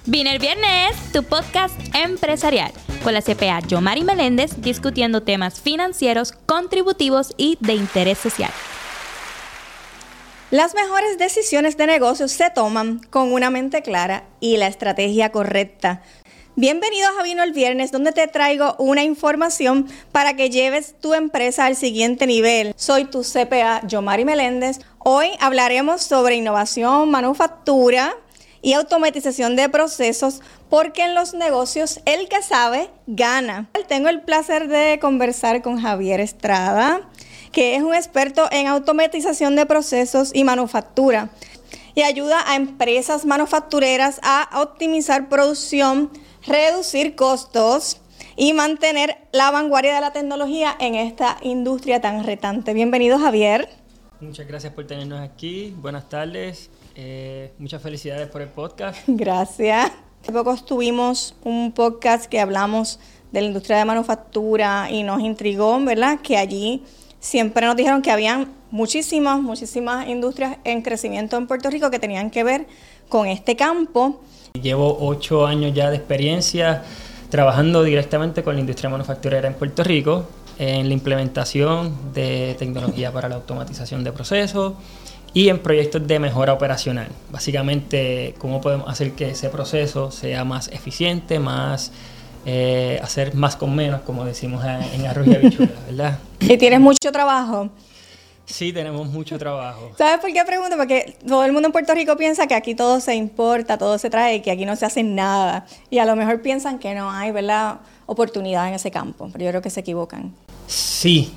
Vine el Viernes, tu podcast empresarial, con la CPA Yomari Meléndez discutiendo temas financieros, contributivos y de interés social. Las mejores decisiones de negocios se toman con una mente clara y la estrategia correcta. Bienvenidos a Vino el Viernes, donde te traigo una información para que lleves tu empresa al siguiente nivel. Soy tu CPA Yomari Meléndez. Hoy hablaremos sobre innovación, manufactura y automatización de procesos, porque en los negocios el que sabe gana. Tengo el placer de conversar con Javier Estrada, que es un experto en automatización de procesos y manufactura y ayuda a empresas manufactureras a optimizar producción, reducir costos y mantener la vanguardia de la tecnología en esta industria tan retante. Bienvenido, Javier. Muchas gracias por tenernos aquí. Buenas tardes. Muchas felicidades por el podcast. Gracias. Hace poco tuvimos un podcast que hablamos de la industria de manufactura y nos intrigó, ¿verdad? Que allí siempre nos dijeron que habían muchísimas industrias en crecimiento en Puerto Rico que tenían que ver con este campo. Llevo 8 años ya de experiencia trabajando directamente con la industria manufacturera en Puerto Rico en la implementación de tecnología para la automatización de procesos y en proyectos de mejora operacional. Básicamente, cómo podemos hacer que ese proceso sea más eficiente, más hacer más con menos, como decimos en arroz y habichuela, ¿verdad? ¿Y tienes mucho trabajo? Sí, tenemos mucho trabajo. ¿Sabes por qué pregunto? Porque todo el mundo en Puerto Rico piensa que aquí todo se importa, todo se trae, que aquí no se hace nada. Y a lo mejor piensan que no hay, ¿verdad?, oportunidad en ese campo. Pero yo creo que se equivocan. Sí.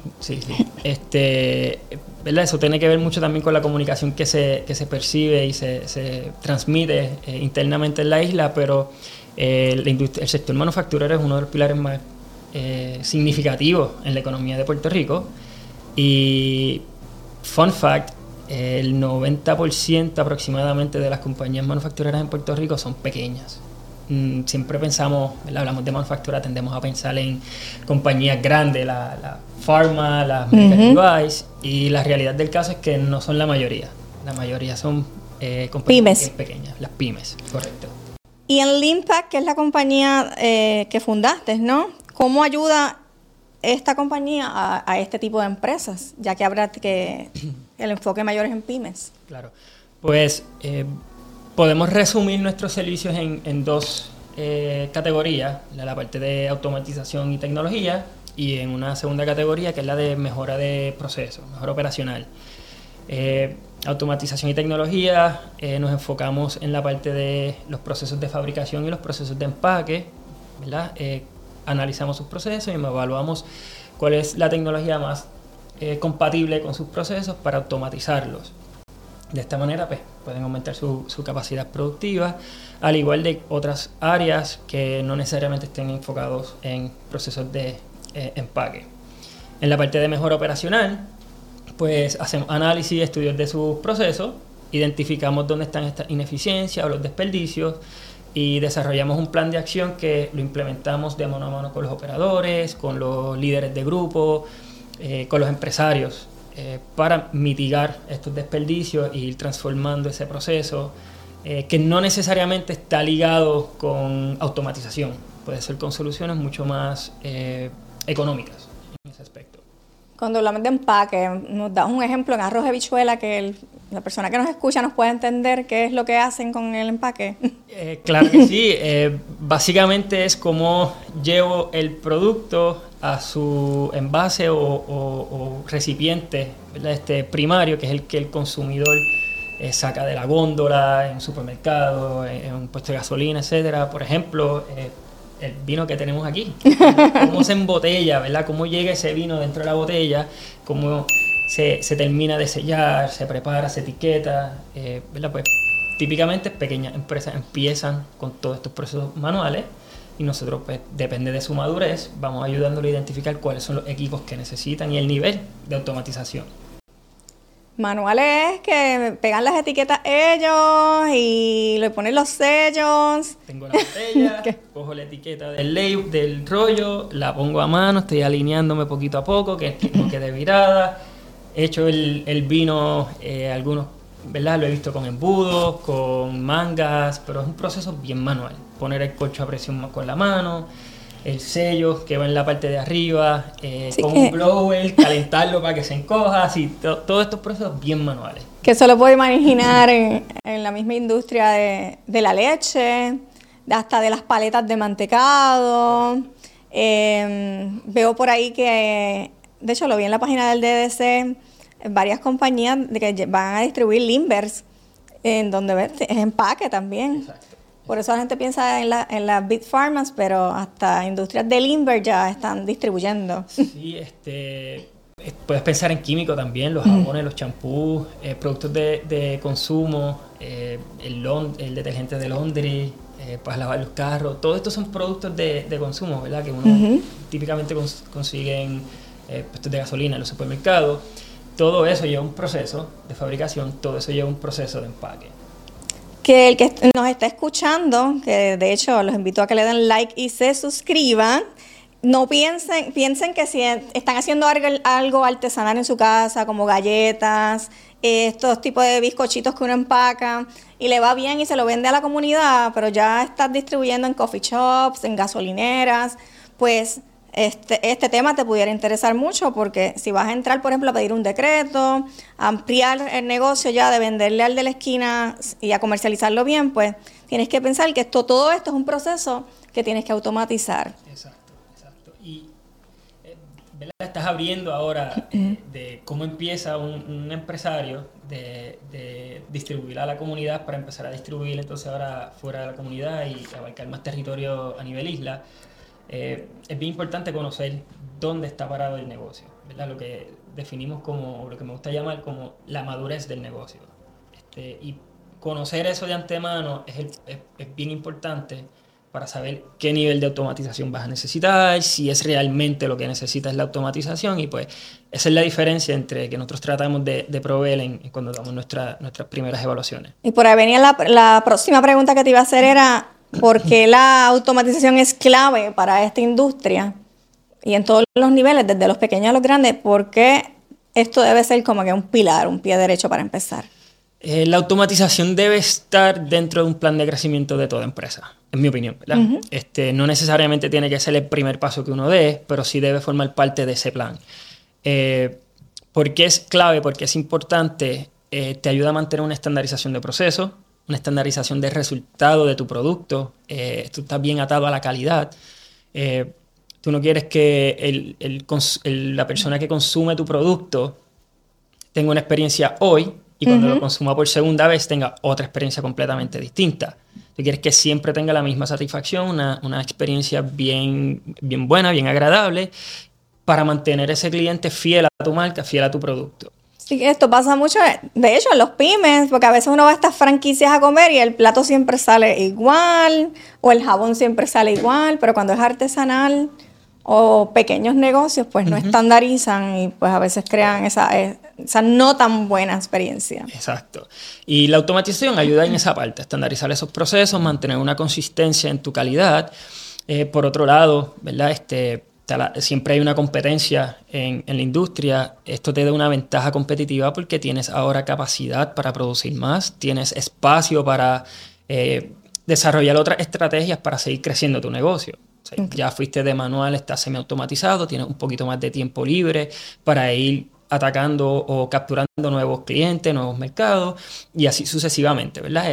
¿Verdad? Eso tiene que ver mucho también con la comunicación que se percibe y se transmite internamente en la isla, pero el sector manufacturero es uno de los pilares más significativos en la economía de Puerto Rico. Y fun fact, el 90% aproximadamente de las compañías manufactureras en Puerto Rico son pequeñas. Siempre pensamos, ¿verdad? Hablamos de manufactura, tendemos a pensar en compañías grandes, la pharma, las medical device, y la realidad del caso es que no son la mayoría. La mayoría son compañías pequeñas, las pymes, correcto. Y en Limpact, que es la compañía que fundaste, ¿no? ¿Cómo ayuda esta compañía a este tipo de empresas, ya que habrá que el enfoque mayor es en pymes? Claro, pues podemos resumir nuestros servicios en dos categorías, la parte de automatización y tecnología, y en una segunda categoría que es la de mejora de procesos, mejora operacional. Automatización y tecnología, nos enfocamos en la parte de los procesos de fabricación y los procesos de empaque, ¿verdad? Analizamos sus procesos y evaluamos cuál es la tecnología más compatible con sus procesos para automatizarlos. De esta manera pues, pueden aumentar su capacidad productiva, al igual de otras áreas que no necesariamente estén enfocados en procesos de empaque. En la parte de mejora operacional, pues hacemos análisis, estudios de sus procesos, identificamos dónde están estas ineficiencias o los desperdicios y desarrollamos un plan de acción que lo implementamos de mano a mano con los operadores, con los líderes de grupo, con los empresarios, para mitigar estos desperdicios e ir transformando ese proceso que no necesariamente está ligado con automatización, puede ser con soluciones mucho más económicas en ese aspecto. Cuando hablamos de empaque, nos das un ejemplo en arroz y habichuela que la persona que nos escucha nos puede entender qué es lo que hacen con el empaque. Claro que sí. Básicamente es cómo llevo el producto a su envase o recipiente, ¿verdad? Primario, que es el que el consumidor saca de la góndola en un supermercado, en un puesto de gasolina, etcétera. Por ejemplo, el vino que tenemos aquí, cómo se embotella, ¿verdad? Cómo llega ese vino dentro de la botella, cómo se termina de sellar, se prepara, se etiqueta, ¿verdad? Pues típicamente pequeñas empresas empiezan con todos estos procesos manuales y nosotros, pues, depende de su madurez, vamos ayudándolo a identificar cuáles son los equipos que necesitan y el nivel de automatización. Manuales que pegan las etiquetas ellos y le ponen los sellos. Tengo la botella, cojo la etiqueta del rollo, la pongo a mano, estoy alineándome poquito a poco, que quede virada. Echo el vino algunos ¿verdad? Lo he visto con embudos, con mangas, pero es un proceso bien manual. Poner el corcho a presión con la mano, el sello que va en la parte de arriba, con un blower, calentarlo para que se encoja, así, todos estos procesos bien manuales. Que eso lo puedo imaginar en la misma industria de la leche, hasta de las paletas de mantecado. Veo por ahí que, de hecho lo vi en la página del DDC, varias compañías que van a distribuir Limbers, en donde es empaque también. Exacto. Por eso la gente piensa en las Big Pharmas, pero hasta industrias de Limber ya están distribuyendo. Sí, puedes pensar en químico también, los jabones, los champús, productos de consumo, el detergente de laundry, para lavar los carros. Todos estos son productos de consumo, ¿verdad? Que uno típicamente consigue en puestos de gasolina en los supermercados. Todo eso lleva un proceso de fabricación, todo eso lleva un proceso de empaque. Que el que nos está escuchando, que de hecho los invito a que le den like y se suscriban, no piensen que si están haciendo algo artesanal en su casa, como galletas, estos tipos de bizcochitos que uno empaca y le va bien y se lo vende a la comunidad, pero ya estás distribuyendo en coffee shops, en gasolineras, pues este tema te pudiera interesar mucho, porque si vas a entrar, por ejemplo, a pedir un decreto, a ampliar el negocio ya de venderle al de la esquina y a comercializarlo bien, pues tienes que pensar que todo esto es un proceso que tienes que automatizar. Exacto. Y ¿verdad? Estás abriendo ahora de cómo empieza un empresario de distribuir a la comunidad para empezar a distribuir entonces ahora fuera de la comunidad y abarcar más territorio a nivel isla. Es bien importante conocer dónde está parado el negocio, ¿verdad? Lo que definimos como, lo que me gusta llamar como la madurez del negocio. Y conocer eso de antemano es bien importante para saber qué nivel de automatización vas a necesitar, si es realmente lo que necesitas la automatización, y pues esa es la diferencia entre que nosotros tratamos de proveer cuando damos nuestras primeras evaluaciones. Y por ahí venía la próxima pregunta que te iba a hacer era, ¿por qué la automatización es clave para esta industria? Y en todos los niveles, desde los pequeños a los grandes, ¿por qué esto debe ser como que un pilar, un pie derecho para empezar? La automatización debe estar dentro de un plan de crecimiento de toda empresa, en mi opinión, ¿verdad? No necesariamente tiene que ser el primer paso que uno dé, pero sí debe formar parte de ese plan. ¿Por qué es clave? Porque es importante, te ayuda a mantener una estandarización de procesos, una estandarización de resultado de tu producto. Esto está bien atado a la calidad. Tú no quieres que la persona que consume tu producto tenga una experiencia hoy y cuando lo consuma por segunda vez tenga otra experiencia completamente distinta. Tú quieres que siempre tenga la misma satisfacción, una experiencia bien buena, bien agradable, para mantener ese cliente fiel a tu marca, fiel a tu producto. Sí, esto pasa mucho, de hecho, en los pymes, porque a veces uno va a estas franquicias a comer y el plato siempre sale igual, o el jabón siempre sale igual, pero cuando es artesanal o pequeños negocios, pues no estandarizan y pues a veces crean esa no tan buena experiencia. Exacto. Y la automatización ayuda en esa parte, estandarizar esos procesos, mantener una consistencia en tu calidad. Por otro lado, ¿verdad? Siempre hay una competencia en la industria. Esto te da una ventaja competitiva porque tienes ahora capacidad para producir más, tienes espacio para desarrollar otras estrategias para seguir creciendo tu negocio. O sea, ya fuiste de manual, estás semiautomatizado, tienes un poquito más de tiempo libre para ir atacando o capturando nuevos clientes, nuevos mercados y así sucesivamente, ¿verdad?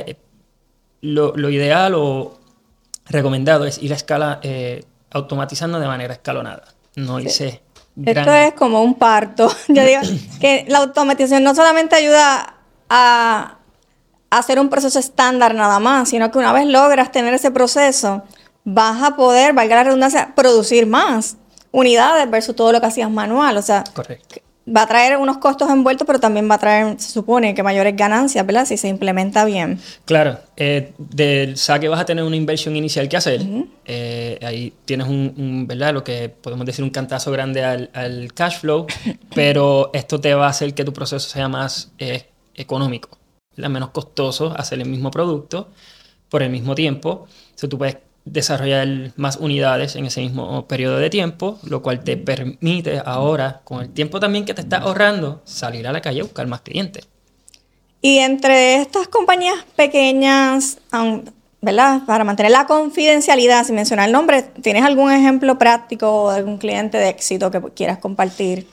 Lo ideal o recomendado es ir a escala automatizando de manera escalonada. No hice Esto es como un parto. Yo digo que la automatización no solamente ayuda a hacer un proceso estándar nada más, sino que una vez logras tener ese proceso, vas a poder, valga la redundancia, producir más unidades versus todo lo que hacías manual. O sea, correcto. Va a traer unos costos envueltos, pero también va a traer, se supone, que mayores ganancias, ¿verdad? Si se implementa bien. Claro. Del saque vas a tener una inversión inicial que hacer. Ahí tienes ¿verdad? Lo que podemos decir un cantazo grande al cash flow, pero esto te va a hacer que tu proceso sea más económico, ¿verdad? Menos costoso hacer el mismo producto por el mismo tiempo. Entonces tú puedes desarrollar más unidades en ese mismo periodo de tiempo, lo cual te permite ahora, con el tiempo también que te estás ahorrando, salir a la calle a buscar más clientes. Y entre estas compañías pequeñas, ¿verdad? Para mantener la confidencialidad, sin mencionar el nombre, ¿tienes algún ejemplo práctico de algún cliente de éxito que quieras compartir?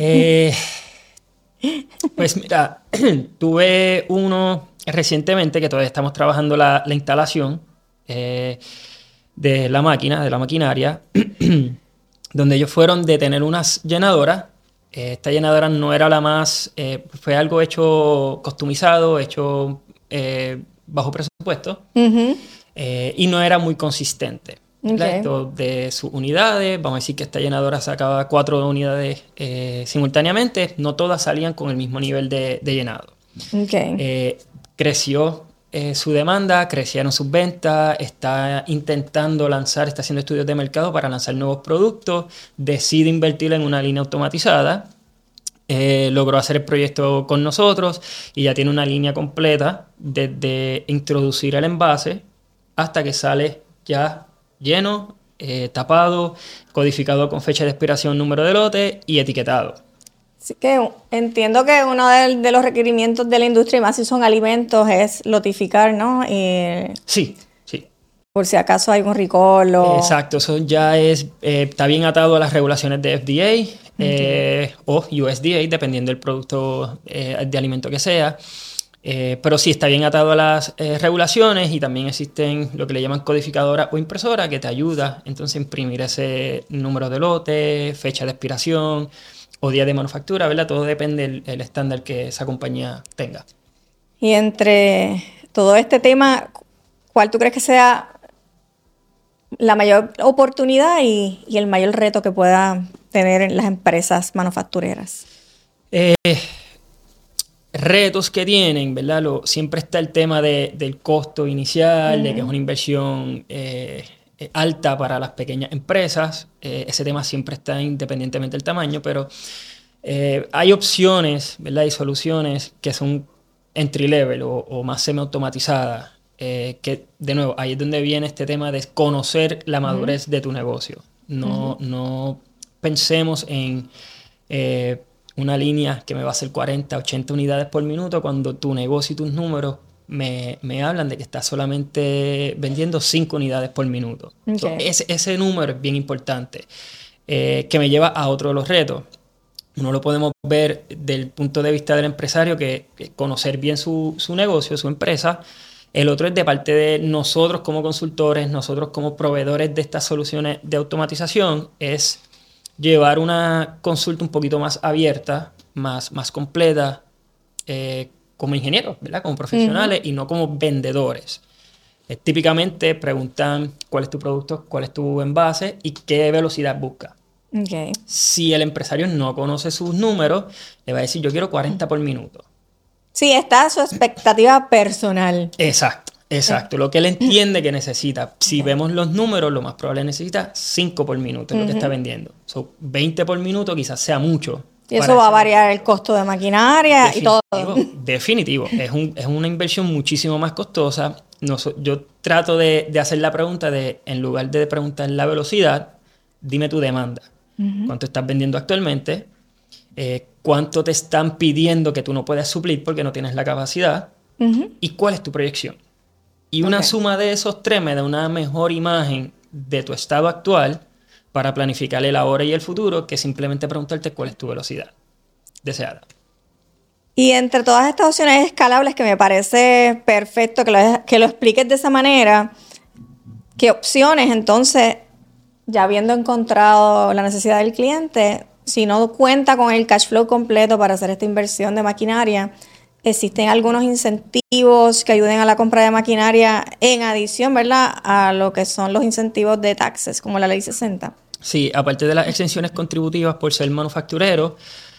Pues mira, tuve uno recientemente que todavía estamos trabajando la instalación de la máquina, de la maquinaria, donde ellos fueron de tener unas llenadoras. Esta llenadora no era la más, fue algo hecho customizado, hecho bajo presupuesto, y no era muy consistente. Okay. Esto de sus unidades, vamos a decir que esta llenadora sacaba 4 unidades simultáneamente, no todas salían con el mismo nivel de llenado. Okay. Creció su demanda, crecieron sus ventas, está intentando está haciendo estudios de mercado para lanzar nuevos productos, decide invertir en una línea automatizada, logró hacer el proyecto con nosotros y ya tiene una línea completa desde introducir el envase hasta que sale ya lleno, tapado, codificado con fecha de expiración, número de lote y etiquetado. Así que entiendo que uno de los requerimientos de la industria, y más si son alimentos, es notificar, ¿no? Sí. Por si acaso hay un recall o... Exacto, eso ya está bien atado a las regulaciones de FDA o USDA, dependiendo del producto de alimento que sea. Pero sí, está bien atado a las regulaciones y también existen lo que le llaman codificadora o impresora que te ayuda entonces a imprimir ese número de lote, fecha de expiración o día de manufactura, ¿verdad? Todo depende del estándar que esa compañía tenga. Y entre todo este tema, ¿cuál tú crees que sea la mayor oportunidad y el mayor reto que puedan tener las empresas manufactureras? Retos que tienen, ¿verdad? Siempre está el tema del costo inicial, de que es una inversión alta para las pequeñas empresas. Ese tema siempre está independientemente del tamaño, pero hay opciones, ¿verdad? Y soluciones que son entry level o más semi-automatizadas, que de nuevo, ahí es donde viene este tema de conocer la madurez de tu negocio. No pensemos en una línea que me va a hacer 40, 80 unidades por minuto cuando tu negocio y tus números me hablan de que estás solamente vendiendo 5 unidades por minuto. Okay. Entonces, ese número es bien importante, que me lleva a otro de los retos. Uno lo podemos ver del punto de vista del empresario, que conocer bien su negocio, su empresa. El otro es de parte de nosotros como consultores, nosotros como proveedores de estas soluciones de automatización, es llevar una consulta un poquito más abierta, más completa, como ingenieros, ¿verdad? Como profesionales y no como vendedores. Típicamente preguntan cuál es tu producto, cuál es tu envase y qué velocidad busca. Okay. Si el empresario no conoce sus números, le va a decir, yo quiero 40 por minuto. Sí, está su expectativa personal. Exacto. Lo que él entiende que necesita. Si vemos los números, lo más probable necesita 5 por minuto, es lo que está vendiendo. 20 por minuto quizás sea mucho. Y eso va a variar el costo de maquinaria y todo. Definitivo. Es una inversión muchísimo más costosa. Yo trato de hacer la pregunta en lugar de preguntar la velocidad, dime tu demanda. ¿Cuánto estás vendiendo actualmente? ¿Cuánto te están pidiendo que tú no puedes suplir porque no tienes la capacidad? ¿Y cuál es tu proyección? Y una suma de esos tres me da una mejor imagen de tu estado actual para planificar el ahora y el futuro que simplemente preguntarte cuál es tu velocidad deseada. Y entre todas estas opciones escalables, que me parece perfecto que lo expliques de esa manera, ¿qué opciones entonces, ya habiendo encontrado la necesidad del cliente, si no cuenta con el cash flow completo para hacer esta inversión de maquinaria, existen algunos incentivos que ayuden a la compra de maquinaria en adición, ¿verdad?, a lo que son los incentivos de taxes, como la Ley 60? Sí, aparte de las exenciones contributivas por ser manufacturero,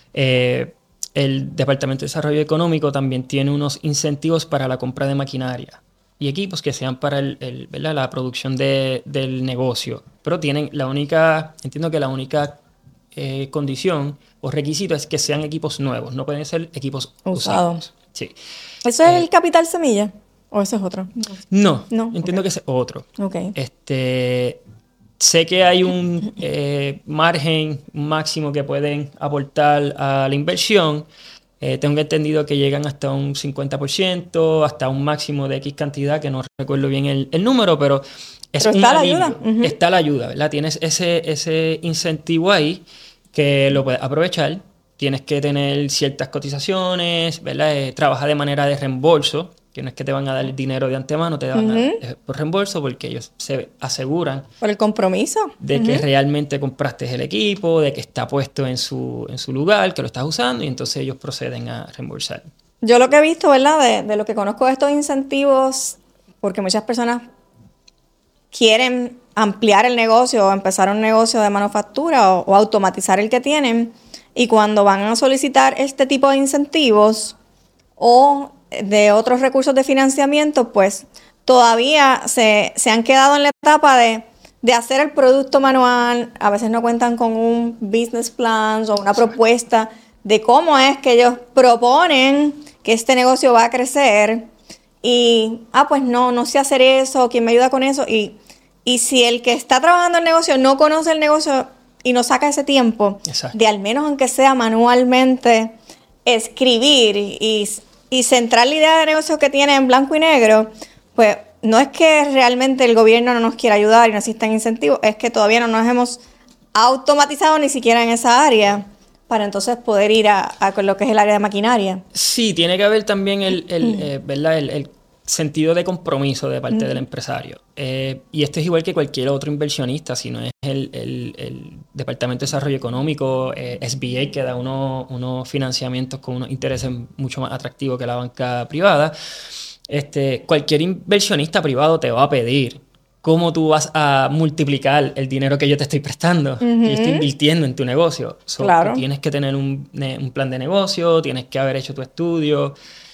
el Departamento de Desarrollo Económico también tiene unos incentivos para la compra de maquinaria y equipos que sean para ¿verdad?, la producción del negocio. Pero tienen entiendo que la única condición o requisito es que sean equipos nuevos, no pueden ser equipos usados. Sí. ¿Eso es el capital semilla o eso es otro? No, entiendo que ese es otro. Okay. Sé que hay un margen máximo que pueden aportar a la inversión, Tengo entendido que llegan hasta un 50%, hasta un máximo de X cantidad, que no recuerdo bien el número, pero pero está la ayuda. Está la ayuda, ¿verdad? Tienes ese incentivo ahí que lo puedes aprovechar. Tienes que tener ciertas cotizaciones, ¿verdad? Trabaja de manera de reembolso, que no es que te van a dar el dinero de antemano, te van a dar por reembolso, porque ellos se aseguran por el compromiso de que realmente compraste el equipo, de que está puesto en su lugar, que lo estás usando, y entonces ellos proceden a reembolsar. Yo lo que he visto, ¿verdad? De lo que conozco de estos incentivos, porque muchas personas quieren ampliar el negocio o empezar un negocio de manufactura o automatizar el que tienen, y cuando van a solicitar este tipo de incentivos o de otros recursos de financiamiento, pues todavía se han quedado en la etapa de hacer el producto manual. A veces no cuentan con un business plan o una propuesta de cómo es que ellos proponen que este negocio va a crecer. Y, pues no sé hacer eso, ¿quién me ayuda con eso? Y si el que está trabajando el negocio no conoce el negocio y no saca ese tiempo, de al menos aunque sea manualmente escribir y centrar la idea de negocio que tiene en blanco y negro, pues no es que realmente el gobierno no nos quiera ayudar y no existan incentivos, es que todavía no nos hemos automatizado ni siquiera en esa área para entonces poder ir a lo que es el área de maquinaria. Sí, tiene que haber también ¿verdad? el sentido de compromiso de parte del empresario. Y esto es igual que cualquier otro inversionista, si no es el Departamento de Desarrollo Económico, SBA, que da unos financiamientos con unos intereses mucho más atractivos que la banca privada. Cualquier inversionista privado te va a pedir cómo tú vas a multiplicar el dinero que yo te estoy prestando, que yo estoy invirtiendo en tu negocio. Claro. Tú tienes que tener un plan de negocio, tienes que haber hecho tu estudio.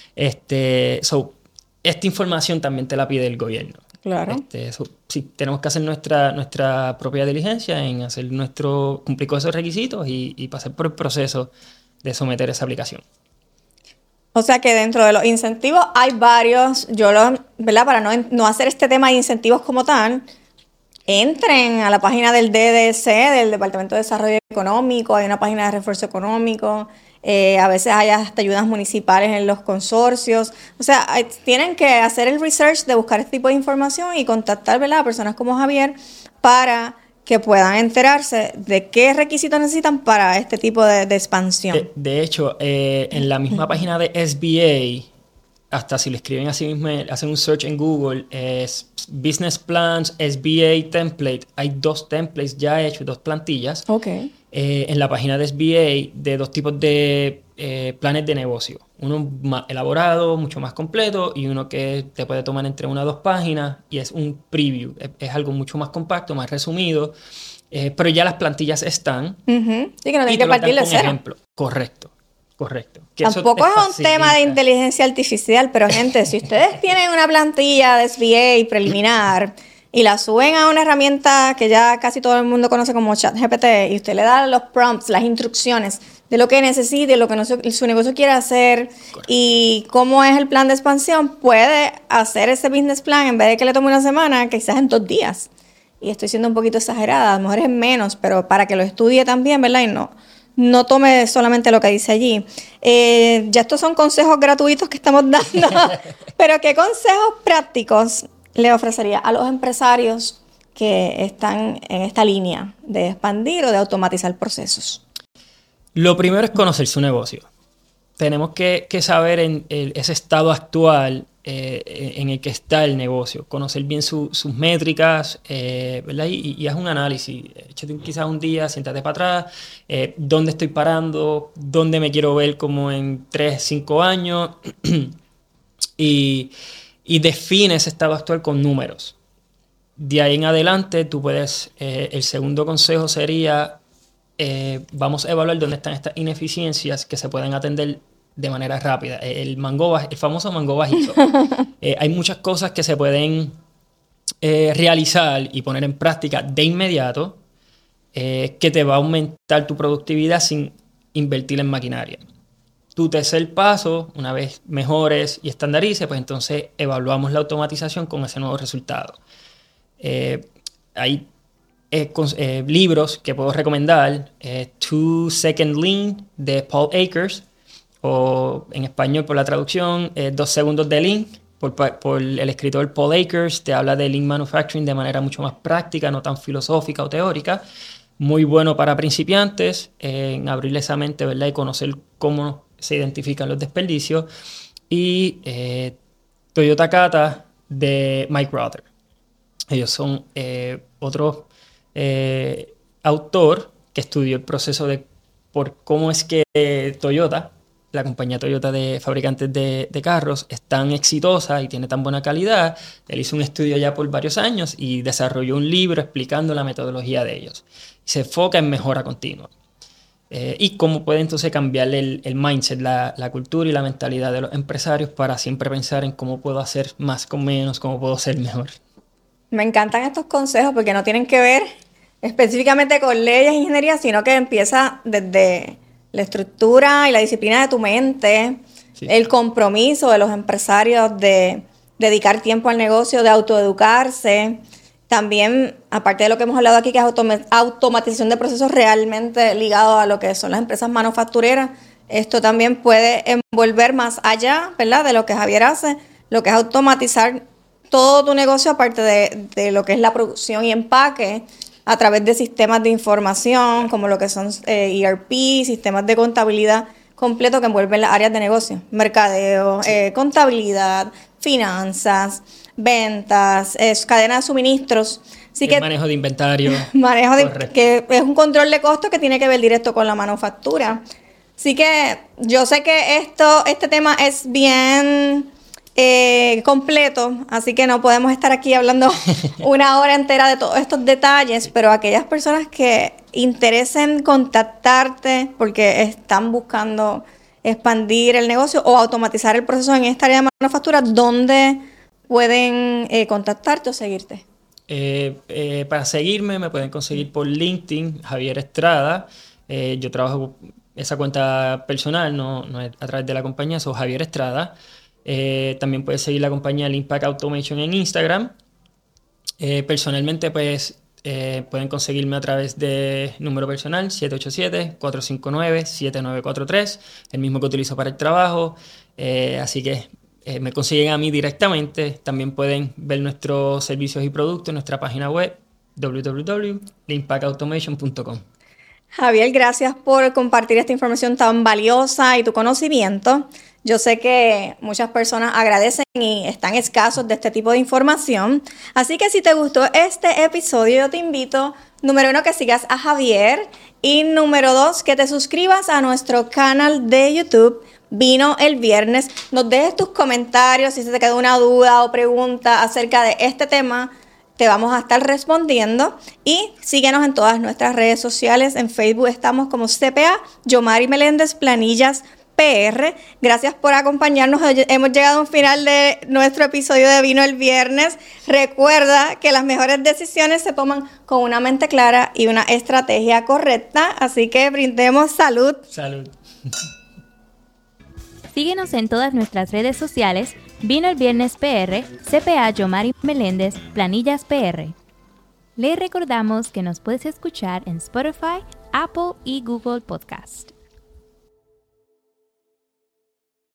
Esta información también te la pide el gobierno. Claro. Sí, tenemos que hacer nuestra propia diligencia en cumplir con esos requisitos y pasar por el proceso de someter esa aplicación. O sea que dentro de los incentivos hay varios, ¿verdad? Para no hacer este tema de incentivos como tal, entren a la página del DDC, del Departamento de Desarrollo Económico, hay una página de refuerzo económico, a veces hay hasta ayudas municipales en los consorcios. O sea, tienen que hacer el research de buscar este tipo de información y contactar, ¿verdad?, a personas como Javier para que puedan enterarse de qué requisitos necesitan para este tipo de expansión. De hecho, en la misma página de SBA, hasta si lo escriben así mismo, hacen un search en Google, es Business Plans, SBA Template. Hay 2 templates ya hechos, 2 plantillas. Okay. En la página de SBA de 2 tipos de planes de negocio. Uno más elaborado, mucho más completo, y uno que te puede tomar entre 1 a 2 páginas y es un preview. Es algo mucho más compacto, más resumido, pero ya las plantillas están. Sí, que no tienen que partir de cero. Ejemplo. Correcto. Tampoco es un tema de inteligencia artificial, pero gente, si ustedes tienen una plantilla de SBA preliminar y la suben a una herramienta que ya casi todo el mundo conoce como ChatGPT y usted le da los prompts, las instrucciones de lo que necesite, lo que su negocio quiere hacer. Correcto. Y cómo es el plan de expansión, puede hacer ese business plan en vez de que le tome una semana, quizás en 2 días. Y estoy siendo un poquito exagerada, a lo mejor es menos, pero para que lo estudie también, ¿verdad? Y no tome solamente lo que dice allí. Ya estos son consejos gratuitos que estamos dando, pero ¿qué consejos prácticos le ofrecería a los empresarios que están en esta línea de expandir o de automatizar procesos? Lo primero es conocer su negocio. Tenemos que saber ese estado actual en el que está el negocio, conocer bien sus métricas, ¿verdad? Y haz un análisis. Échate quizás un día, siéntate para atrás, dónde estoy parando, dónde me quiero ver como en 3, 5 años y define ese estado actual con números. De ahí en adelante, tú puedes, el segundo consejo sería, vamos a evaluar dónde están estas ineficiencias que se pueden atender de manera rápida. El famoso mango bajito. Hay muchas cosas que se pueden realizar y poner en práctica de inmediato que te va a aumentar tu productividad sin invertir en maquinaria. Tu tercer paso, una vez mejores y estandarices, pues entonces evaluamos la automatización con ese nuevo resultado. Hay libros que puedo recomendar. 2 Second Lean de Paul Akers, o en español por la traducción, 2 segundos de Lean, por el escritor Paul Akers. Te habla de Lean Manufacturing de manera mucho más práctica, no tan filosófica o teórica. Muy bueno para principiantes, en abrirle esa mente, ¿verdad? Y conocer cómo se identifican los desperdicios. Y Toyota Kata de Mike Rother. Ellos son otro autor que estudió el proceso por cómo es que Toyota, la compañía Toyota de fabricantes de carros, es tan exitosa y tiene tan buena calidad. Él hizo un estudio ya por varios años y desarrolló un libro explicando la metodología de ellos. Se enfoca en mejora continua. Y cómo puede entonces cambiar el mindset, la cultura y la mentalidad de los empresarios para siempre pensar en cómo puedo hacer más con menos, cómo puedo ser mejor. Me encantan estos consejos porque no tienen que ver específicamente con leyes e ingeniería, sino que empieza desde la estructura y la disciplina de tu mente, sí, el compromiso de los empresarios de dedicar tiempo al negocio, de autoeducarse. También, aparte de lo que hemos hablado aquí, que es automatización de procesos realmente ligados a lo que son las empresas manufactureras, esto también puede envolver más allá, ¿verdad?, de lo que Javier hace, lo que es automatizar todo tu negocio, aparte de lo que es la producción y empaque, a través de sistemas de información, como lo que son ERP, sistemas de contabilidad completo que envuelven las áreas de negocio, mercadeo, contabilidad, finanzas, ventas, cadena de suministros. Así que, manejo de inventario. Que es un control de costos que tiene que ver directo con la manufactura. Así que yo sé que este tema es bien completo, así que no podemos estar aquí hablando una hora entera de todos estos detalles, pero aquellas personas que interesen contactarte porque están buscando expandir el negocio o automatizar el proceso en esta área de manufactura, ¿dónde pueden contactarte o seguirte? Para seguirme me pueden conseguir por LinkedIn, Javier Estrada. Yo trabajo esa cuenta personal, no es a través de la compañía, soy Javier Estrada. También puedes seguir la compañía Impact Automation en Instagram. Personalmente, pues, pueden conseguirme a través de número personal 787-459-7943, el mismo que utilizo para el trabajo. Así que me consiguen a mí directamente. También pueden ver nuestros servicios y productos en nuestra página web www.impactautomation.com. Javier, gracias por compartir esta información tan valiosa y tu conocimiento. Yo sé que muchas personas agradecen y están escasos de este tipo de información. Así que si te gustó este episodio, yo te invito, número 1, que sigas a Javier y número 2, que te suscribas a nuestro canal de YouTube, Vino el Viernes. Nos dejes tus comentarios si se te quedó una duda o pregunta acerca de este tema. Te vamos a estar respondiendo y síguenos en todas nuestras redes sociales. En Facebook estamos como CPA, Yomari Meléndez, Planillas PR. Gracias por acompañarnos. Hemos llegado a un final de nuestro episodio de Vino el Viernes. Recuerda que las mejores decisiones se toman con una mente clara y una estrategia correcta. Así que brindemos salud. Salud. Síguenos en todas nuestras redes sociales, Vino el Viernes PR, CPA Yomari Meléndez, Planillas PR. Les recordamos que nos puedes escuchar en Spotify, Apple y Google Podcast.